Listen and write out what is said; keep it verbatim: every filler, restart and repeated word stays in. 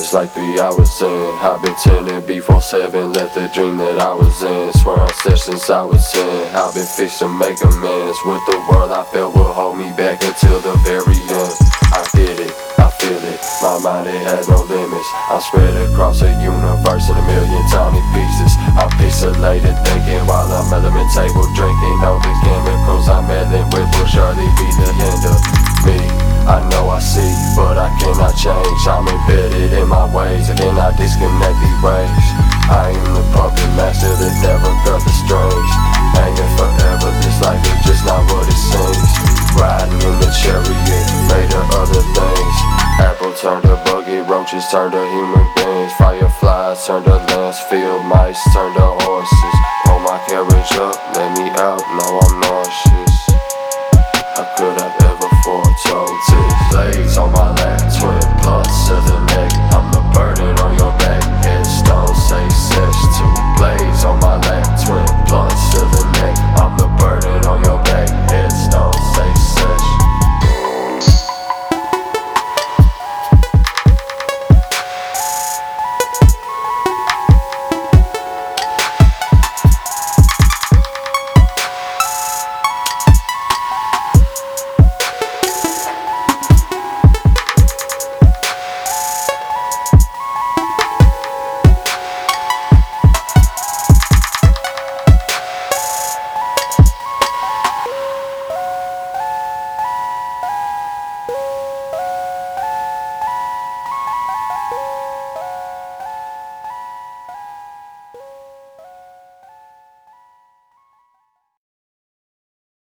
just like three hours in. I've been chillin' before seven, left the dream that I was in. Swear on set since I was ten, I've been fixed to make amends with the world I felt would hold me back until the very end. I get it, I feel it, my mind it has no limits. I'm spread across the universe in a million tiny pieces. I'm pixelated thinking while I'm element table drinking. All the chemicals I'm meddling with will surely be the end of me. I know I see, but I cannot change. I'm embedded in my ways, I cannot disconnect these rays. I am the puppet master that never felt the strings. Hanging forever, this life is just not what it seems. Riding in the chariot, made of other things. Apple turned to buggy, roaches turned to human beings. Fireflies turned to lands filled